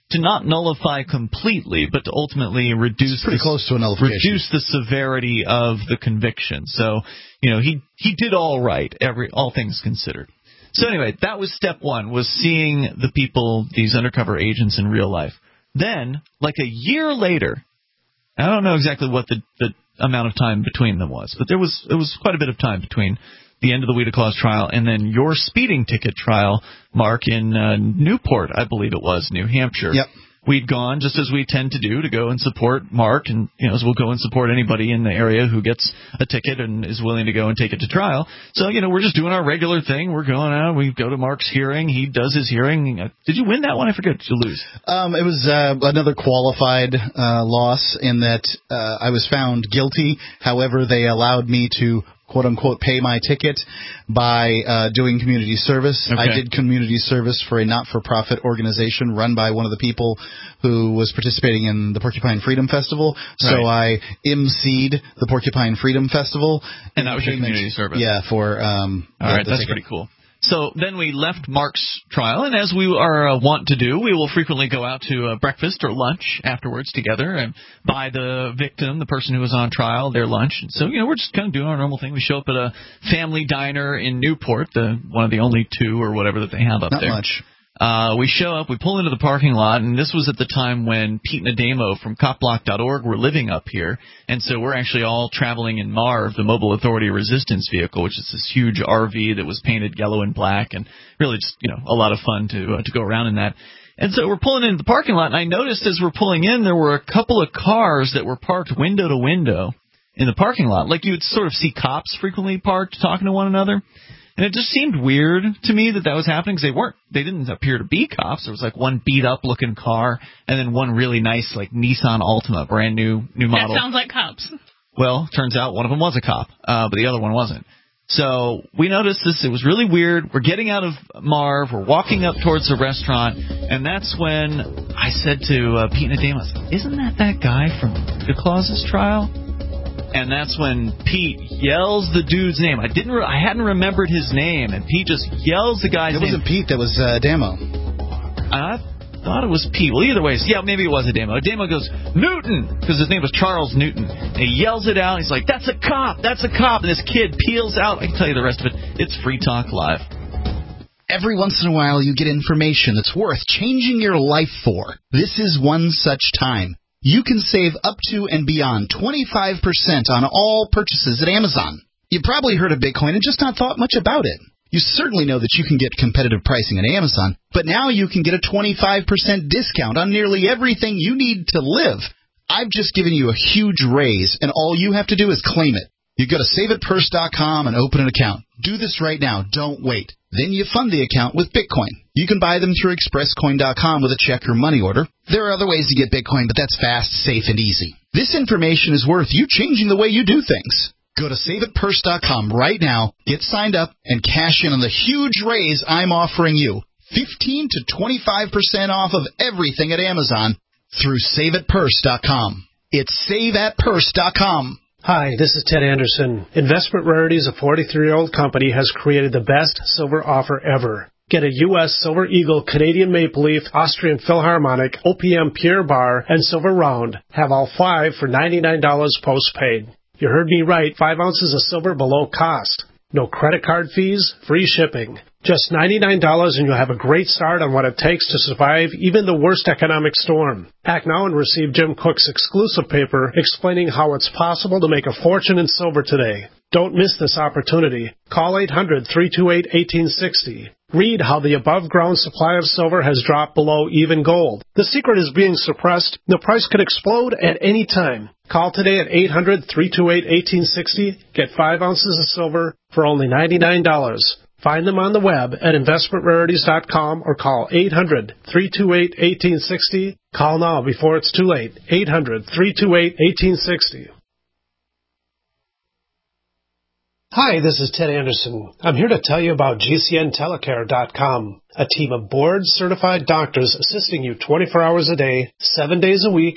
to not nullify completely, but to ultimately reduce it's pretty the, close to a nullification. reduce the severity of the conviction. So, you know, he he did all right, every all things considered. So anyway, that was step one, was seeing the people, these undercover agents in real life. Then, like a year later, I don't know exactly what the, the amount of time between them was, but there was it was quite a bit of time between the end of the Weeda Claus trial and then your speeding ticket trial, Mark, in uh, Newport, I believe it was, New Hampshire. Yep. We'd gone, just as we tend to do, to go and support Mark, and you know, as we'll go and support anybody in the area who gets a ticket and is willing to go and take it to trial. So, you know, we're just doing our regular thing. We're going out. We go to Mark's hearing. He does his hearing. Did you win that one? I forget. Did you lose? Um, it was uh, another qualified uh, loss in that uh, I was found guilty. However, they allowed me to quote-unquote pay my ticket by uh, doing community service. Okay. I did community service for a not-for-profit organization run by one of the people who was participating in the Porcupine Freedom Festival. So Right. I emceed the Porcupine Freedom Festival. And that was your community service? Yeah, for um, All the, right, the that's ticket. pretty cool. So then we left Mark's trial, and as we are uh, wont to do, we will frequently go out to uh, breakfast or lunch afterwards together and buy the victim, the person who was on trial, their lunch. And so, you know, we're just kind of doing our normal thing. We show up at a family diner in Newport, the one of the only two or whatever that they have up Not there. much. Uh, we show up, we pull into the parking lot, and this was at the time when Pete and Adamo from cop block dot org were living up here, and so we're actually all traveling in MARV, the Mobile Authority Resistance Vehicle, which is this huge R V that was painted yellow and black, and really just, you know, a lot of fun to uh, to go around in that. And so we're pulling into the parking lot, and I noticed as we're pulling in, there were a couple of cars that were parked window to window in the parking lot, like you would sort of see cops frequently parked talking to one another. And it just seemed weird to me that that was happening because they weren't, they didn't appear to be cops. There was like one beat up looking car and then one really nice like Nissan Altima, brand new new model. That sounds like cops. Well, turns out one of them was a cop, uh, but the other one wasn't. So we noticed this. It was really weird. We're getting out of MARV. We're walking up towards the restaurant, and that's when I said to uh, Pete and Adamo, "Isn't that that guy from the Claus's trial?" And that's when Pete yells the dude's name. I didn't. Re- I hadn't remembered his name, and Pete just yells the guy's name. It wasn't Pete. That was uh, Adamo. I thought it was Pete. Well, either way, yeah, maybe it was Adamo. Adamo goes, "Newton," because his name was Charles Newton. And he yells it out. He's like, "That's a cop! That's a cop!" And this kid peels out. I can tell you the rest of it. It's Free Talk Live. Every once in a while, you get information that's worth changing your life for. This is one such time. You can save up to and beyond twenty-five percent on all purchases at Amazon. You probably heard of Bitcoin and just not thought much about it. You certainly know that you can get competitive pricing at Amazon, but now you can get a twenty-five percent discount on nearly everything you need to live. I've just given you a huge raise, and all you have to do is claim it. You go to save it purse dot com and open an account. Do this right now. Don't wait. Then you fund the account with Bitcoin. You can buy them through express coin dot com with a check or money order. There are other ways to get Bitcoin, but that's fast, safe, and easy. This information is worth you changing the way you do things. Go to save it purse dot com right now, get signed up, and cash in on the huge raise I'm offering you. fifteen to twenty-five percent off of everything at Amazon through save it purse dot com. It's save at purse dot com. Hi, this is Ted Anderson. Investment Rarities, a forty-three-year-old company, has created the best silver offer ever. Get a U S Silver Eagle, Canadian Maple Leaf, Austrian Philharmonic, O P M Pure Bar, and Silver Round. Have all five for ninety-nine dollars postpaid. You heard me right, five ounces of silver below cost. No credit card fees, free shipping. Just ninety-nine dollars and you'll have a great start on what it takes to survive even the worst economic storm. Act now and receive Jim Cook's exclusive paper explaining how it's possible to make a fortune in silver today. Don't miss this opportunity. Call eight hundred, three two eight, one eight six zero. Read how the above-ground supply of silver has dropped below even gold. The secret is being suppressed. The price could explode at any time. Call today at eight hundred, three two eight, one eight six zero. Get five ounces of silver for only ninety-nine dollars. Find them on the web at investment rarities dot com or call eight hundred, three two eight, one eight six zero. Call now before it's too late. eight hundred, three two eight, one eight six zero. Hi, this is Ted Anderson. I'm here to tell you about G C N telecare dot com, a team of board-certified doctors assisting you twenty-four hours a day, seven days a week,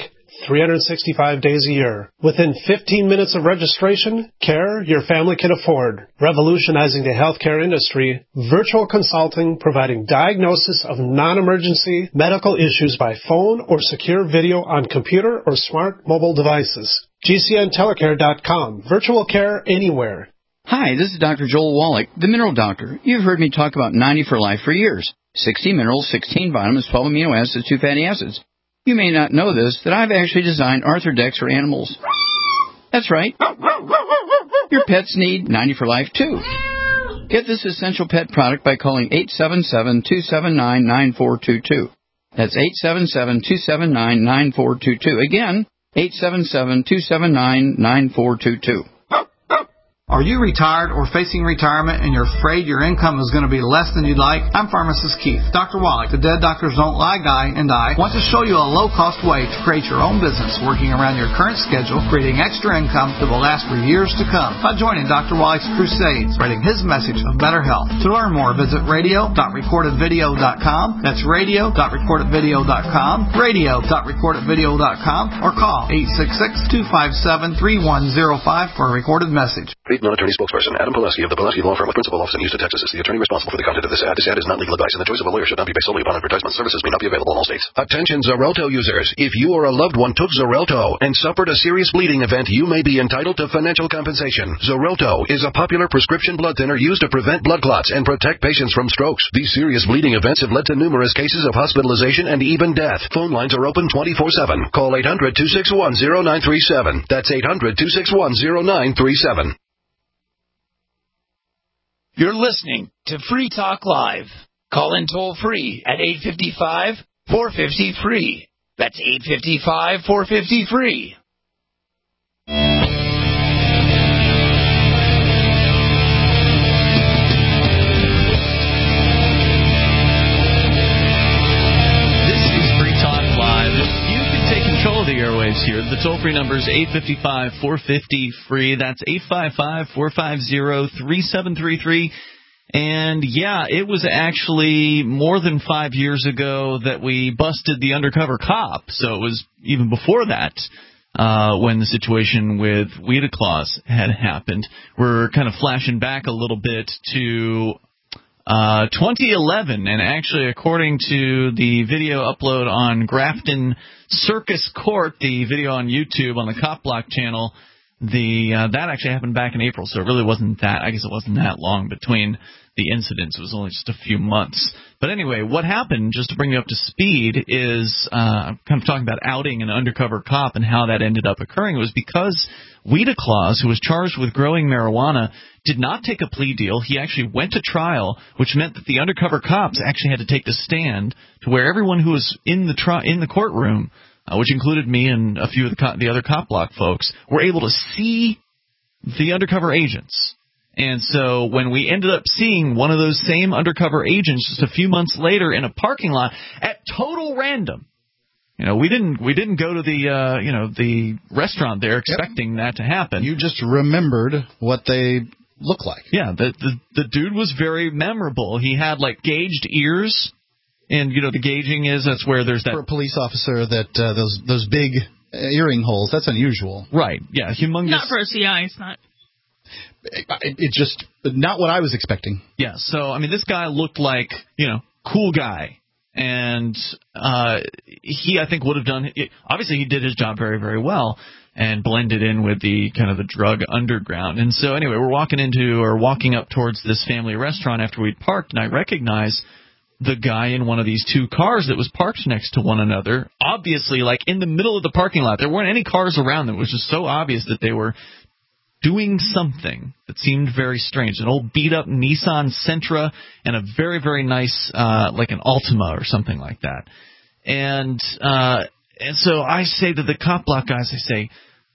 three hundred sixty-five days a year. Within fifteen minutes of registration, care your family can afford. Revolutionizing the healthcare industry, virtual consulting providing diagnosis of non-emergency medical issues by phone or secure video on computer or smart mobile devices. G C N telecare dot com. Virtual care anywhere. Hi, this is Doctor Joel Wallach, the Mineral Doctor. You've heard me talk about ninety for Life for years. sixty minerals, sixteen vitamins, twelve amino acids, two fatty acids. You may not know this, that I've actually designed Arthrodex for animals. That's right. Your pets need ninety for Life, too. Get this essential pet product by calling eight seven seven, two seven nine, nine four two two. That's eight seven seven, two seven nine, nine four two two. Again, eight seven seven, two seven nine, nine four two two. Are you retired or facing retirement and you're afraid your income is going to be less than you'd like? I'm Pharmacist Keith. Doctor Wallach, the Dead Doctors Don't Lie guy, and I want to show you a low-cost way to create your own business working around your current schedule, creating extra income that will last for years to come by joining Doctor Wallach's crusade, spreading his message of better health. To learn more, visit radio dot recorded video dot com. That's radio dot recorded video dot com, radio dot recorded video dot com, or call eight six six, two five seven, three one zero five for a recorded message. Non-attorney spokesperson Adam Pileski of the Pileski Law Firm with principal office in Houston, Texas is the attorney responsible for the content of this ad. This ad is not legal advice, and the choice of a lawyer should not be based solely upon advertisement. Services may not be available in all states. Attention Xarelto users. If you or a loved one took Xarelto and suffered a serious bleeding event, you may be entitled to financial compensation. Xarelto is a popular prescription blood thinner used to prevent blood clots and protect patients from strokes. These serious bleeding events have led to numerous cases of hospitalization and even death. Phone lines are open twenty-four seven. Call eight hundred, two six one, zero nine three seven. That's eight hundred, two six one, zero nine three seven. You're listening to Free Talk Live. Call in toll free at eight five five, four five zero, free. That's eight five five, four five zero, free. The airwaves here. The toll-free number is eight five five, four five zero, free. That's eight five five, four five zero, three seven three three. And, yeah, it was actually more than five years ago that we busted the undercover cop. So it was even before that uh, when the situation with Weeda Claus had happened. We're kind of flashing back a little bit to Uh, twenty eleven, and actually, according to the video upload on Grafton Circus Court, the video on YouTube on the Cop Block channel, the uh, that actually happened back in April, so it really wasn't that, I guess it wasn't that long between the incidents. It was only just a few months. But anyway, what happened, just to bring you up to speed, is uh, kind of talking about outing an undercover cop and how that ended up occurring. It was because Weeda Claus, who was charged with growing marijuana, did not take a plea deal. He actually went to trial, which meant that the undercover cops actually had to take the stand to where everyone who was in the tri- in the courtroom, uh, which included me and a few of the, co- the other Cop Block folks, were able to see the undercover agents. And so when we ended up seeing one of those same undercover agents just a few months later in a parking lot at total random, you know, we didn't we didn't go to the uh, you know the restaurant there expecting yep. that to happen. You just remembered what they look like. Yeah, the, the the dude was very memorable. He had like gauged ears, and you know the gauging is that's where there's that for a police officer that uh, those those big earring holes. That's unusual. Right? Yeah, humongous. Not for a C I. It's not. It, it just not what I was expecting. Yeah. So I mean, this guy looked like you know cool guy. And uh, he, I think, would have done – obviously, he did his job very, very well and blended in with the kind of the drug underground. And so, anyway, we're walking into or walking up towards this family restaurant after we'd parked, and I recognize the guy in one of these two cars that was parked next to one another, obviously, like, in the middle of the parking lot. There weren't any cars around them. It was just so obvious that they were doing something that seemed very strange. An old beat-up Nissan Sentra and a very, very nice, uh, like an Altima or something like that. And uh, and so I say to the Cop Block guys, I say,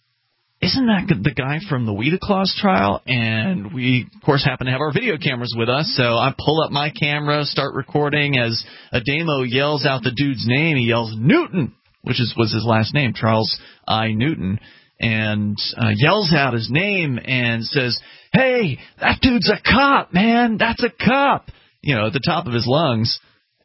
isn't that the guy from the Weeda Claus trial? And we, of course, happen to have our video cameras with us, so I pull up my camera, start recording as Adamo yells out the dude's name. He yells, Newton, which is was his last name, Charles I. Newton. And uh, yells out his name and says, hey, that dude's a cop, man. That's a cop, you know, at the top of his lungs.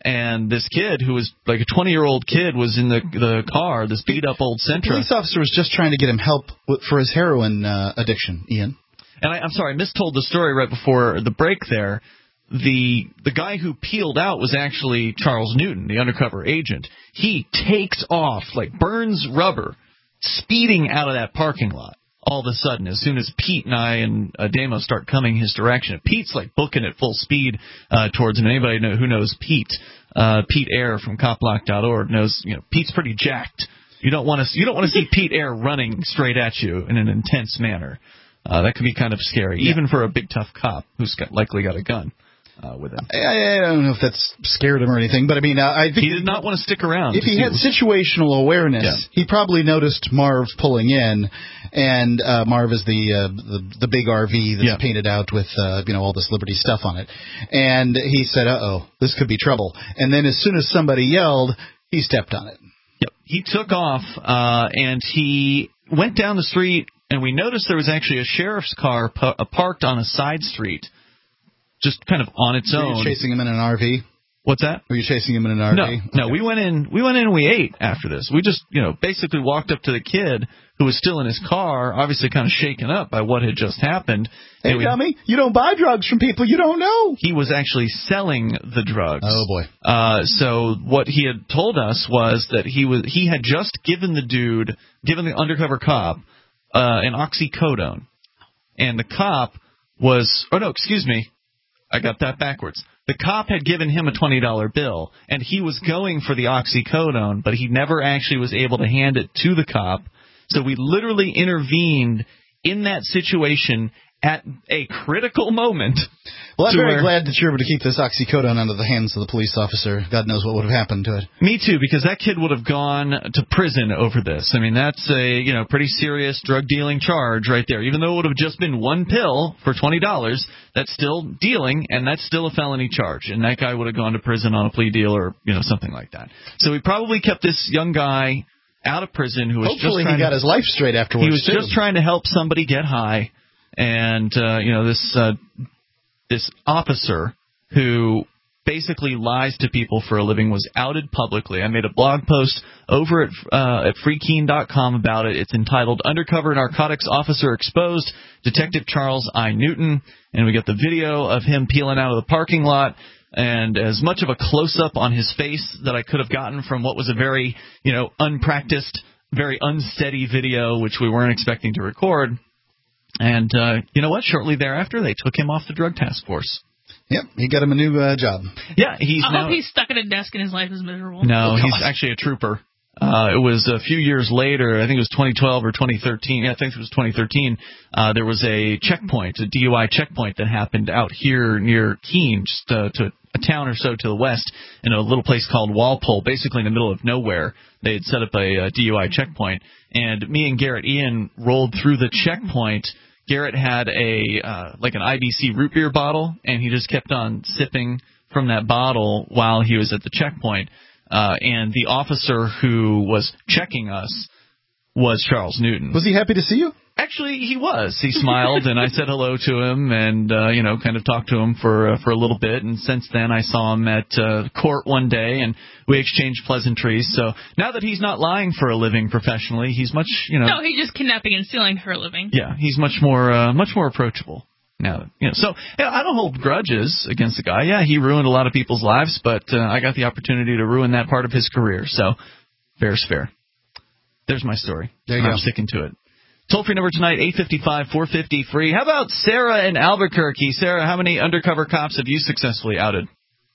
And this kid, who was like a twenty-year-old kid, was in the the car, this beat-up old Sentra. The police officer was just trying to get him help w- for his heroin uh, addiction, Ian. And I, I'm sorry, I mistold the story right before the break there. The the guy who peeled out was actually Charles Newton, the undercover agent. He takes off, like burns rubber, speeding out of that parking lot. All of a sudden, as soon as Pete and I and uh, Damo start coming his direction, Pete's like booking at full speed uh, towards him. Anybody know, who knows Pete, uh, Pete Air from cop block dot org knows, you know, Pete's pretty jacked. You don't want to you don't want to see Pete Air running straight at you in an intense manner. Uh, that could be kind of scary, yeah. even for a big tough cop who's got, likely got a gun. Uh, with him. I, I don't know if that's scared him or anything, but I mean, uh, I think he did not want to stick around. If he had situational awareness, yeah. he probably noticed Marv pulling in, and uh, Marv is the, uh, the the big R V that's yeah. painted out with uh, you know all this Liberty stuff on it, and he said, "Uh oh, this could be trouble." And then as soon as somebody yelled, he stepped on it. Yep, he took off uh, and he went down the street, and we noticed there was actually a sheriff's car pu- parked on a side street. Just kind of on its Were own. you chasing him in an R V? What's that? Were you chasing him in an R V? No, okay. no. We went in. We went in and we ate after this. We just, you know, basically walked up to the kid who was still in his car, obviously kind of shaken up by what had just happened. Hey, we, dummy! You don't buy drugs from people you don't know. He was actually selling the drugs. Oh boy. Uh, so what he had told us was that he was he had just given the dude, given the undercover cop, uh, an oxycodone, and the cop was. Oh no, excuse me. I got that backwards. The cop had given him a twenty dollar bill, and he was going for the oxycodone, but he never actually was able to hand it to the cop. So we literally intervened in that situation at a critical moment. Well, I'm very glad that you're able to keep this oxycodone out of the hands of the police officer. God knows what would have happened to it. Me too, because that kid would have gone to prison over this. I mean, that's a you know pretty serious drug dealing charge right there. Even though it would have just been one pill for twenty dollars, that's still dealing, and that's still a felony charge. And that guy would have gone to prison on a plea deal or you know something like that. So we probably kept this young guy out of prison who was Hopefully just trying he got to, his life straight afterwards. He was too. just trying to help somebody get high. And, uh, you know, this uh, this officer who basically lies to people for a living was outed publicly. I made a blog post over at, uh, at free keen dot com about it. It's entitled Undercover Narcotics Officer Exposed, Detective Charles I. Newton. And we got the video of him peeling out of the parking lot. And as much of a close-up on his face that I could have gotten from what was a very, you know, unpracticed, very unsteady video, which we weren't expecting to record. And uh, you know what? Shortly thereafter, they took him off the drug task force. Yep, he got him a new uh, job. Yeah, he's I now. hope he's stuck at a desk and his life is miserable. No, oh, he's actually a trooper. Uh, it was a few years later, I think it was twenty twelve or twenty thirteen. Yeah, I think it was twenty thirteen. Uh, there was a checkpoint, a D U I checkpoint that happened out here near Keene, just uh, to a town or so to the west, in a little place called Walpole, basically in the middle of nowhere. They had set up a, a D U I checkpoint, and me and Garrett Ian rolled through the checkpoint. Garrett had a uh, like an I B C root beer bottle, and he just kept on sipping from that bottle while he was at the checkpoint. Uh, and the officer who was checking us was Charles Newton. Was he happy to see you? Actually, he was. He smiled, and I said hello to him, and uh, you know, kind of talked to him for uh, for a little bit. And since then, I saw him at uh, court one day, and we exchanged pleasantries. So now that he's not lying for a living professionally, he's much, you know. No, he's just kidnapping and stealing for a living. Yeah, he's much more uh, much more approachable now. You know, so yeah, I don't hold grudges against the guy. Yeah, he ruined a lot of people's lives, but uh, I got the opportunity to ruin that part of his career. So fair's fair. There's my story. There you I'm go. sticking to it. Toll-free number tonight, eight five five, four five zero, free. How about Sarah in Albuquerque? Sarah, how many undercover cops have you successfully outed?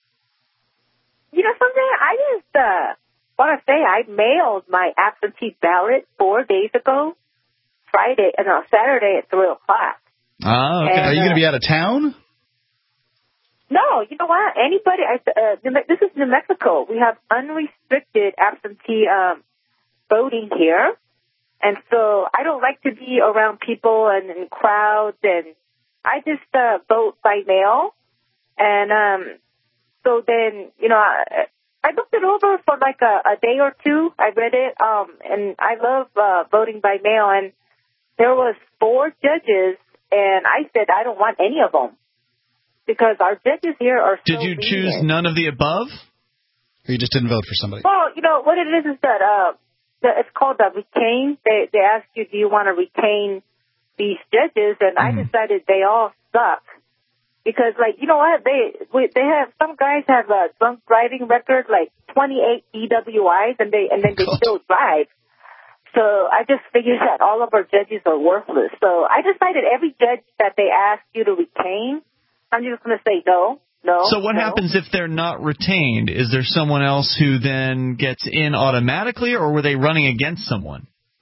You know something? I just uh, want to say I mailed my absentee ballot four days ago, Friday, uh, no, Saturday at three o'clock. Ah, okay. And, Are you going to uh, be out of town? No, you know what? Anybody, I, uh, New Me- this is New Mexico. We have unrestricted absentee um, voting here. And so I don't like to be around people and, and crowds, and I just uh, vote by mail. And um, so then, you know, I, I looked it over for like a, a day or two. I read it, um, and I love uh, voting by mail. And there was four judges, and I said I don't want any of them because our judges here are so Did you choose lenient. none of the above? Or you just didn't vote for somebody? Well, you know, what it is is that uh, the, it's called the retain. They, they ask you, do you want to retain these judges? And mm-hmm. I decided they all suck. Because, like, you know what? They we, they have, some guys have a drunk driving record, like twenty-eight D W Is, and they and then they still drive. So I just figured that all of our judges are worthless. So I decided every judge that they ask you to retain, I'm just going to say no, no. So what no. happens if they're not retained? Is there someone else who then gets in automatically, or were they running against someone?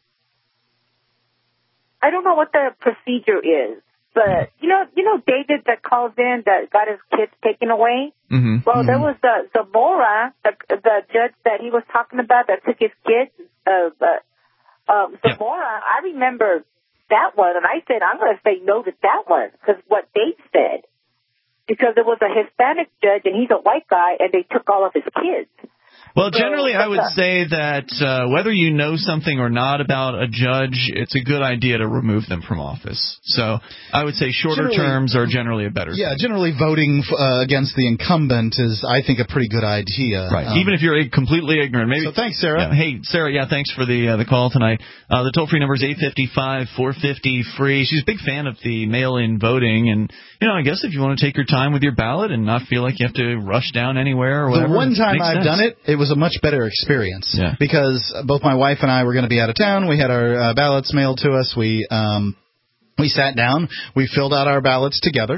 I don't know what the procedure is, but you know, you know, David that calls in that got his kids taken away. Mm-hmm. Well, mm-hmm. there was the Zamora, the, the judge that he was talking about that took his kids. Uh, but Um, Zamora, yeah. I remember that one, and I said, I'm going to say no to that one, because what they said, because there was a Hispanic judge, and he's a white guy, and they took all of his kids. Well, generally, I would say that uh, whether you know something or not about a judge, it's a good idea to remove them from office. So I would say shorter generally, terms are generally a better yeah, thing. generally voting uh, against the incumbent is, I think, a pretty good idea. Right, um, even if you're completely ignorant. Maybe. So thanks, Sarah. Yeah, hey, Sarah, yeah, thanks for the uh, the call tonight. Uh, the toll-free number is eight five five, four five zero, free. She's a big fan of the mail-in voting, and, you know, I guess if you want to take your time with your ballot and not feel like you have to rush down anywhere or whatever. The one time I've sense. done it, it was a much better experience yeah. because both my wife and I were going to be out of town. We had our uh, ballots mailed to us. We um, we sat down. We filled out our ballots together,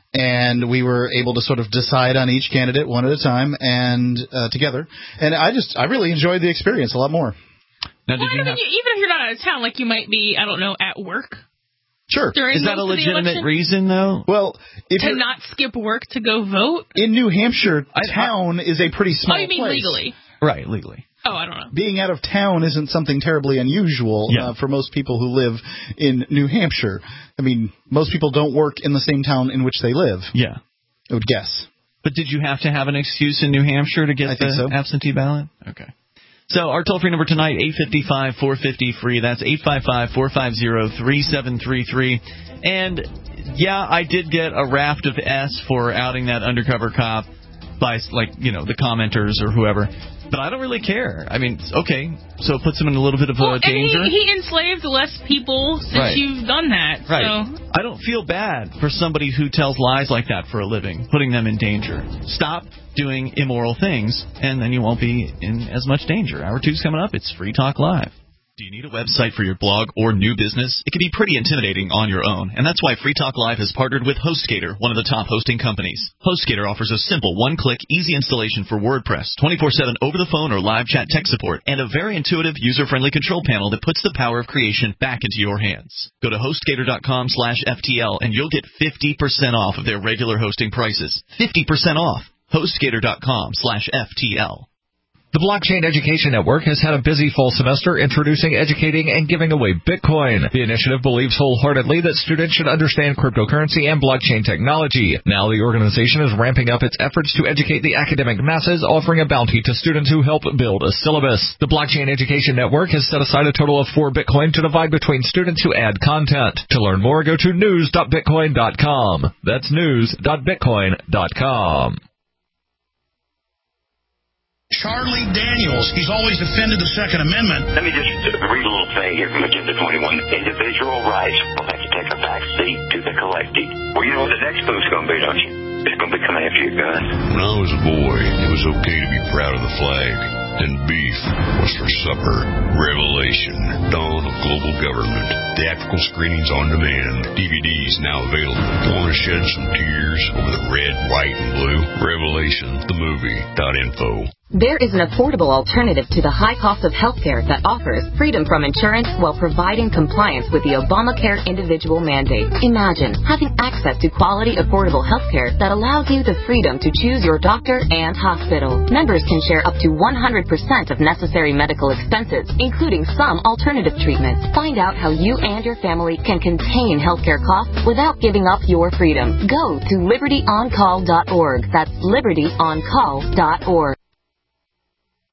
and we were able to sort of decide on each candidate one at a time and uh, together. And I just I really enjoyed the experience a lot more. Now, did well, you I mean, have... even if you're not out of town, like you might be, I don't know, at work. Sure. Is that a legitimate reason, though? Well, if to not skip work to go vote? In New Hampshire, town is a pretty small place. Oh, you mean place. legally? Right, legally. Oh, I don't know. Being out of town isn't something terribly unusual yeah. uh, for most people who live in New Hampshire. I mean, most people don't work in the same town in which they live. Yeah. I would guess. But did you have to have an excuse in New Hampshire to get I the think so. absentee ballot? Okay. So our toll-free number tonight, eight five five, four five zero, free. That's eight five five, four five zero, three seven three three. And, yeah, I did get a raft of S for outing that undercover cop by, like, you know, the commenters or whoever. But I don't really care. I mean, okay, so it puts him in a little bit of well, uh, danger. And he, he enslaved less people since right. you've done that. Right. So. I don't feel bad for somebody who tells lies like that for a living, putting them in danger. Stop doing immoral things, and then you won't be in as much danger. Hour two's coming up. It's Free Talk Live. Do you need a website for your blog or new business? It can be pretty intimidating on your own, and that's why Free Talk Live has partnered with HostGator, one of the top hosting companies. HostGator offers a simple one-click, easy installation for WordPress, twenty-four seven over-the-phone or live chat tech support, and a very intuitive, user-friendly control panel that puts the power of creation back into your hands. Go to HostGator.com slash FTL, and you'll get fifty percent off of their regular hosting prices. fifty percent off. HostGator.com slash FTL. The Blockchain Education Network has had a busy fall semester introducing, educating, and giving away Bitcoin. The initiative believes wholeheartedly that students should understand cryptocurrency and blockchain technology. Now the organization is ramping up its efforts to educate the academic masses, offering a bounty to students who help build a syllabus. The Blockchain Education Network has set aside a total of four Bitcoin to divide between students who add content. To learn more, go to news dot bitcoin dot com. That's news dot bitcoin dot com. Charlie Daniels, he's always defended the Second Amendment. Let me just read a little thing here from Agenda twenty-one. Individual rights will have to take a back seat to the collective. Well, you know what the next move's going to be, don't you? It's going to be coming after your gun. When I was a boy, it was okay to be proud of the flag. Then beef was for supper. Revelation, Dawn of Global Government. Theatrical screenings on demand. D V Ds now available. Want to shed some tears over the red, white, and blue? Revelation, the movie, dot info. There is an affordable alternative to the high cost of healthcare that offers freedom from insurance while providing compliance with the Obamacare individual mandate. Imagine having access to quality, affordable healthcare that allows you the freedom to choose your doctor and hospital. Members can share up to one hundred percent of necessary medical expenses, including some alternative treatments. Find out how you and your family can contain healthcare costs without giving up your freedom. Go to liberty on call dot org. That's liberty on call dot org.